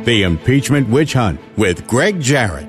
The Impeachment Witch Hunt with Greg Jarrett.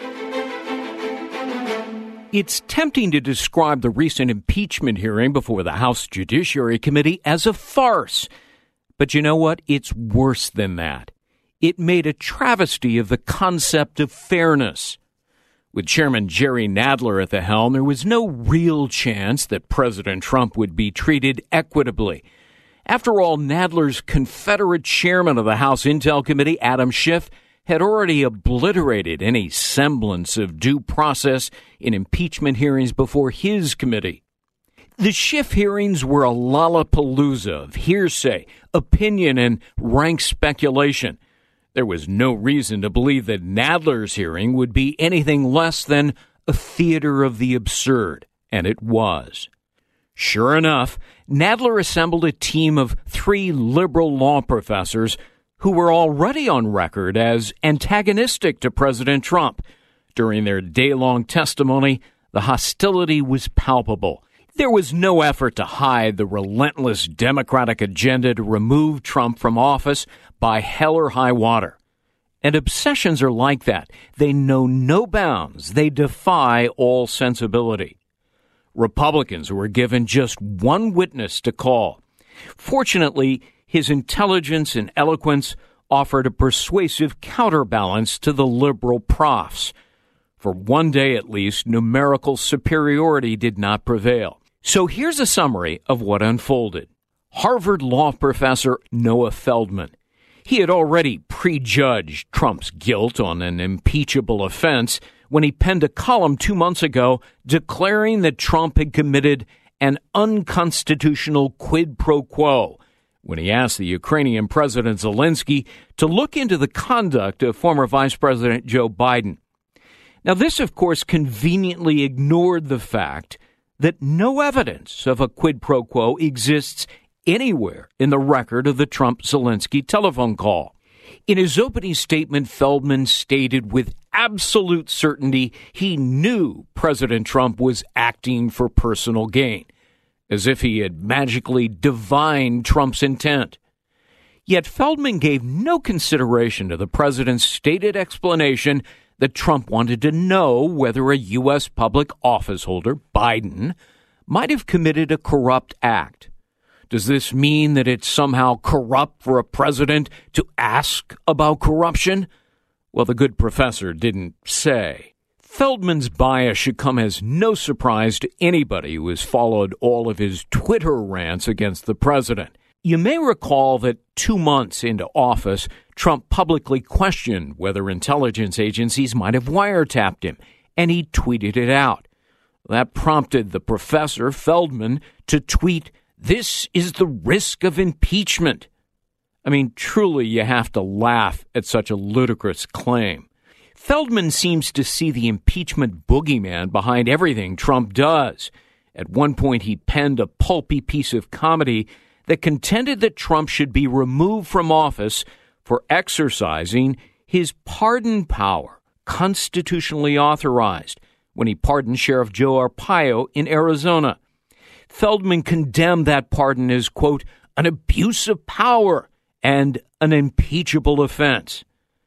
It's tempting to describe the recent impeachment hearing before the House Judiciary Committee as a farce. But you know what? It's worse than that. It made a travesty of the concept of fairness. With Chairman Jerry Nadler at the helm, there was no real chance that President Trump would be treated equitably. After all, Nadler's Confederate chairman of the House Intel Committee, Adam Schiff, had already obliterated any semblance of due process in impeachment hearings before his committee. The Schiff hearings were a lollapalooza of hearsay, opinion, and rank speculation. There was no reason to believe that Nadler's hearing would be anything less than a theater of the absurd, and it was. Sure enough, Nadler assembled a team of 3 liberal law professors who were already on record as antagonistic to President Trump. During their day-long testimony, the hostility was palpable. There was no effort to hide the relentless Democratic agenda to remove Trump from office by hell or high water. And obsessions are like that. They know no bounds. They defy all sensibility. Republicans were given just one witness to call. Fortunately, his intelligence and eloquence offered a persuasive counterbalance to the liberal profs. For one day at least, numerical superiority did not prevail. So here's a summary of what unfolded. Harvard law professor Noah Feldman. He had already prejudged Trump's guilt on an impeachable offense when he penned a column 2 months ago declaring that Trump had committed an unconstitutional quid pro quo when he asked the Ukrainian President Zelensky to look into the conduct of former Vice President Joe Biden. Now, this, of course, conveniently ignored the fact that no evidence of a quid pro quo exists anywhere in the record of the Trump-Zelensky telephone call. In his opening statement, Feldman stated with absolute certainty he knew President Trump was acting for personal gain, as if he had magically divined Trump's intent. Yet Feldman gave no consideration to the president's stated explanation that Trump wanted to know whether a U.S. public office holder, Biden, might have committed a corrupt act. Does this mean that it's somehow corrupt for a president to ask about corruption? Well, the good professor didn't say. Feldman's bias should come as no surprise to anybody who has followed all of his Twitter rants against the president. You may recall that 2 months into office, Trump publicly questioned whether intelligence agencies might have wiretapped him, and he tweeted it out. That prompted the professor, Feldman, to tweet, "This is the risk of impeachment." I mean, truly, you have to laugh at such a ludicrous claim. Feldman seems to see the impeachment boogeyman behind everything Trump does. At one point, he penned a pulpy piece of comedy that contended that Trump should be removed from office for exercising his pardon power, constitutionally authorized, when he pardoned Sheriff Joe Arpaio in Arizona. Feldman condemned that pardon as, quote, an abuse of power and an impeachable offense.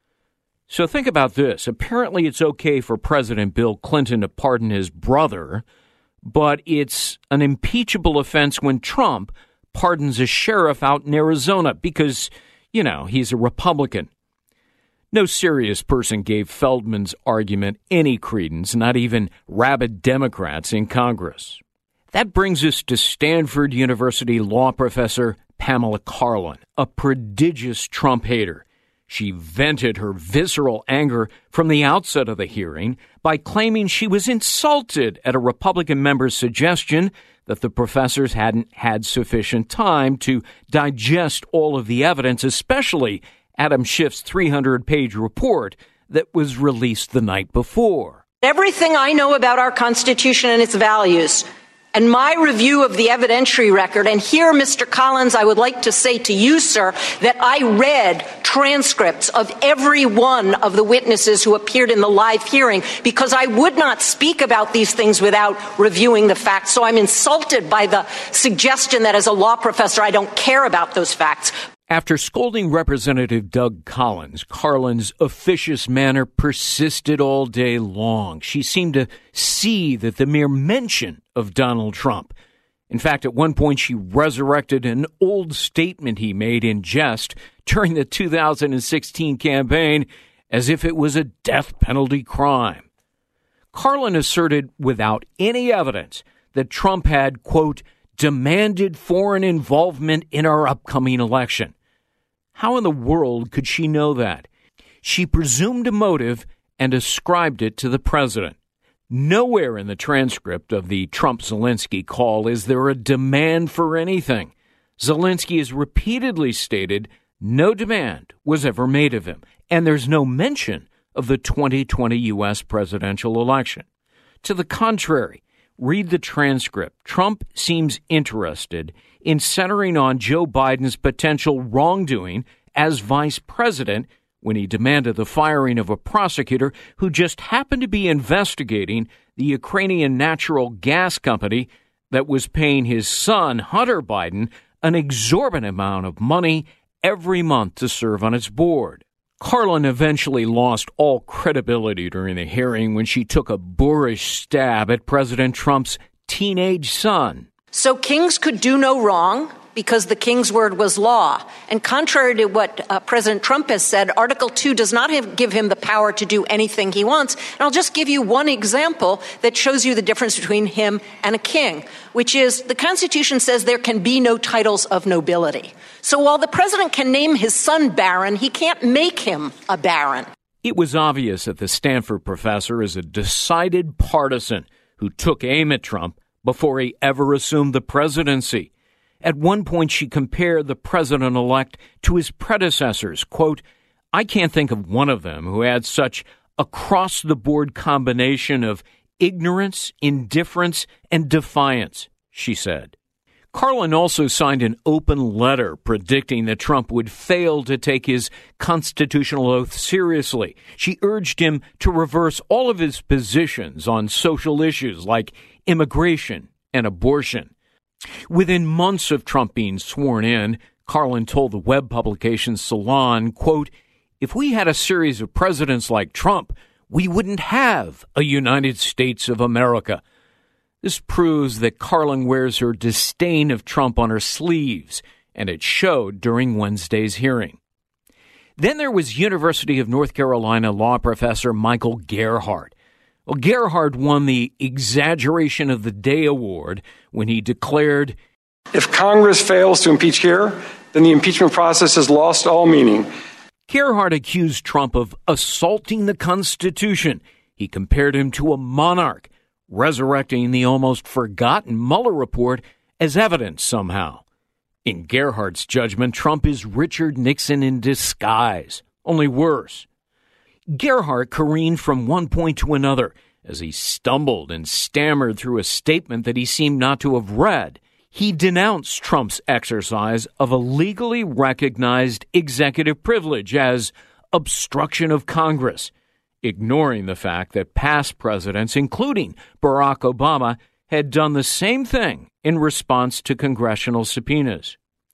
So think about this. Apparently it's okay for President Bill Clinton to pardon his brother, but it's an impeachable offense when Trump pardons a sheriff out in Arizona because, you know, he's a Republican. No serious person gave Feldman's argument any credence, not even rabid Democrats in Congress. That brings us to Stanford University law professor Pamela Karlan, a prodigious Trump hater. She vented her visceral anger from the outset of the hearing by claiming she was insulted at a Republican member's suggestion that the professors hadn't had sufficient time to digest all of the evidence, especially Adam Schiff's 300-page report that was released the night before. Everything I know about our Constitution and its values, and my review of the evidentiary record, and here, Mr. Collins, I would like to say to you, sir, that I read transcripts of every one of the witnesses who appeared in the live hearing because I would not speak about these things without reviewing the facts. So I'm insulted by the suggestion that as a law professor, I don't care about those facts. After scolding Representative Doug Collins, Carlin's officious manner persisted all day long. She seemed to seethe at the mere mention of Donald Trump. In fact, at one point, she resurrected an old statement he made in jest during the 2016 campaign as if it was a death penalty crime. Carlin asserted without any evidence that Trump had, quote, demanded foreign involvement in our upcoming election. How in the world could she know that? She presumed a motive and ascribed it to the president. Nowhere in the transcript of the Trump-Zelensky call is there a demand for anything. Zelensky has repeatedly stated no demand was ever made of him, and there's no mention of the 2020 U.S. presidential election. To the contrary, read the transcript. Trump seems interested in centering on Joe Biden's potential wrongdoing as vice president when he demanded the firing of a prosecutor who just happened to be investigating the Ukrainian natural gas company that was paying his son, Hunter Biden, an exorbitant amount of money every month to serve on its board. Carlin eventually lost all credibility during the hearing when she took a boorish stab at President Trump's teenage son. So kings could do no wrong because the king's word was law. And contrary to what President Trump has said, Article 2 does not give him the power to do anything he wants. And I'll just give you one example that shows you the difference between him and a king, which is the Constitution says there can be no titles of nobility. So while the president can name his son Baron, he can't make him a baron. It was obvious that the Stanford professor is a decided partisan who took aim at Trump before he ever assumed the presidency. At one point, she compared the president-elect to his predecessors. Quote, I can't think of one of them who had such across-the-board combination of ignorance, indifference, and defiance, she said. Carlin also signed an open letter predicting that Trump would fail to take his constitutional oath seriously. She urged him to reverse all of his positions on social issues like immigration and abortion. Within months of Trump being sworn in, Carlin told the web publication Salon, quote, if we had a series of presidents like Trump, we wouldn't have a United States of America. This proves that Carlin wears her disdain of Trump on her sleeves, and it showed during Wednesday's hearing. Then there was University of North Carolina law professor Michael Gerhardt. Well, Gerhardt won the Exaggeration of the Day award when he declared, if Congress fails to impeach here, then the impeachment process has lost all meaning. Gerhardt accused Trump of assaulting the Constitution. He compared him to a monarch, resurrecting the almost forgotten Mueller report as evidence somehow. In Gerhardt's judgment, Trump is Richard Nixon in disguise, only worse. Gerhardt careened from one point to another as he stumbled and stammered through a statement that he seemed not to have read. He denounced Trump's exercise of a legally recognized executive privilege as obstruction of Congress, ignoring the fact that past presidents, including Barack Obama, had done the same thing in response to congressional subpoenas.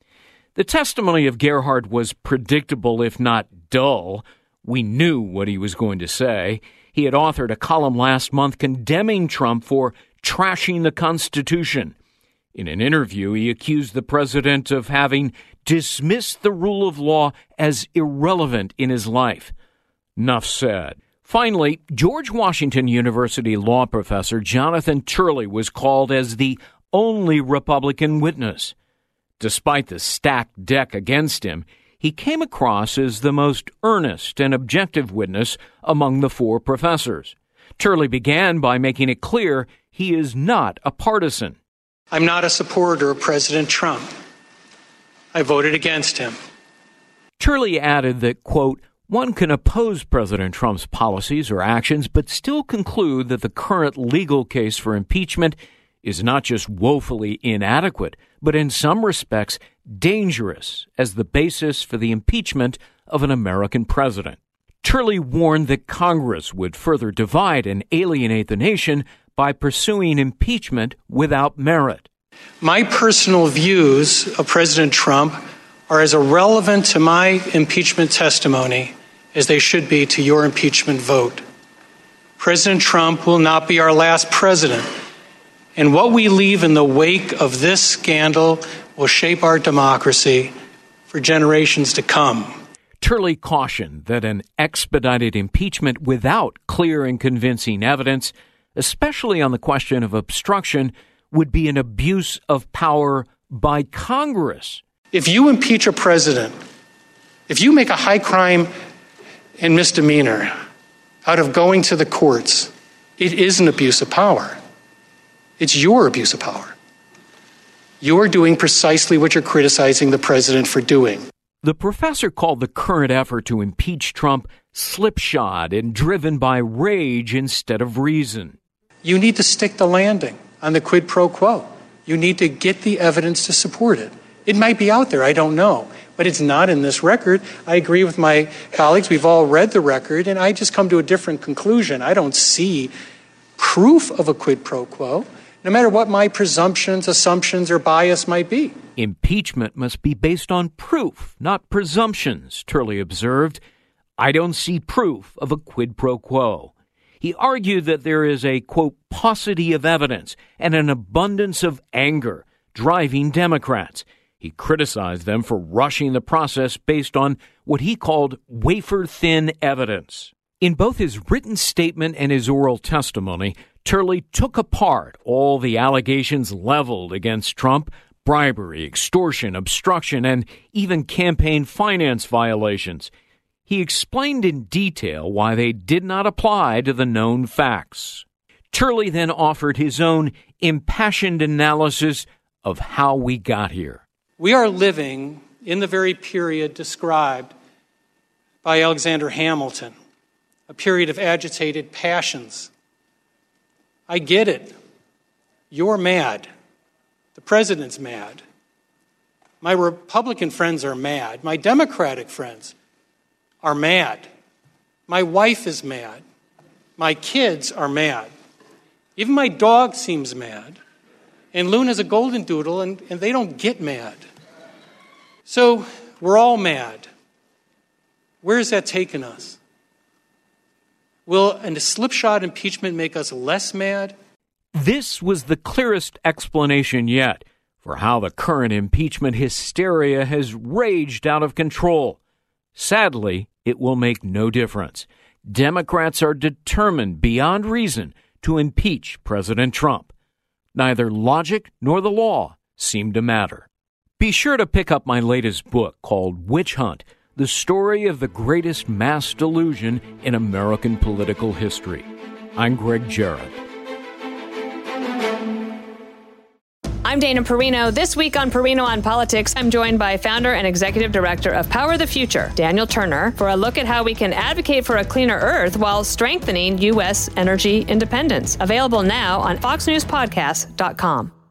The testimony of Gerhardt was predictable, if not dull. We knew what he was going to say. He had authored a column last month condemning Trump for trashing the Constitution. In an interview, he accused the president of having dismissed the rule of law as irrelevant in his life. Enough said. Finally, George Washington University law professor Jonathan Turley was called as the only Republican witness. Despite the stacked deck against him, he came across as the most earnest and objective witness among the four professors. Turley began by making it clear he is not a partisan. I'm not a supporter of President Trump. I voted against him. Turley added that, quote, one can oppose President Trump's policies or actions, but still conclude that the current legal case for impeachment is not just woefully inadequate, but in some respects dangerous as the basis for the impeachment of an American president. Turley warned that Congress would further divide and alienate the nation by pursuing impeachment without merit. My personal views of President Trump are as irrelevant to my impeachment testimony as they should be to your impeachment vote. President Trump will not be our last president, and what we leave in the wake of this scandal will shape our democracy for generations to come. Turley cautioned that an expedited impeachment without clear and convincing evidence, especially on the question of obstruction, would be an abuse of power by Congress. If you impeach a president, if you make a high crime and misdemeanor out of going to the courts, it is an abuse of power. It's your abuse of power. You're doing precisely what you're criticizing the president for doing. The professor called the current effort to impeach Trump slipshod and driven by rage instead of reason. You need to stick the landing on the quid pro quo. You need to get the evidence to support it. It might be out there, I don't know, but it's not in this record. I agree with my colleagues. We've all read the record, and I just come to a different conclusion. I don't see proof of a quid pro quo, no matter what my presumptions, assumptions, or bias might be. Impeachment must be based on proof, not presumptions, Turley observed. I don't see proof of a quid pro quo. He argued that there is a, quote, paucity of evidence and an abundance of anger driving Democrats. He criticized them for rushing the process based on what he called wafer-thin evidence. In both his written statement and his oral testimony, Turley took apart all the allegations leveled against Trump: bribery, extortion, obstruction, and even campaign finance violations. He explained in detail why they did not apply to the known facts. Turley then offered his own impassioned analysis of how we got here. We are living in the very period described by Alexander Hamilton, a period of agitated passions. I get it. You're mad. The president's mad. My Republican friends are mad. My Democratic friends are mad. My wife is mad. My kids are mad. Even my dog seems mad. And Luna's a golden doodle, and they don't get mad. So we're all mad. Where has that taken us? Will a slipshod impeachment make us less mad? This was the clearest explanation yet for how the current impeachment hysteria has raged out of control. Sadly, it will make no difference. Democrats are determined beyond reason to impeach President Trump. Neither logic nor the law seem to matter. Be sure to pick up my latest book called Witch Hunt: The Story of the Greatest Mass Delusion in American Political History. I'm Greg Jarrett. I'm Dana Perino. This week on Perino on Politics, I'm joined by founder and executive director of Power the Future, Daniel Turner, for a look at how we can advocate for a cleaner Earth while strengthening U.S. energy independence. Available now on FoxNewsPodcast.com.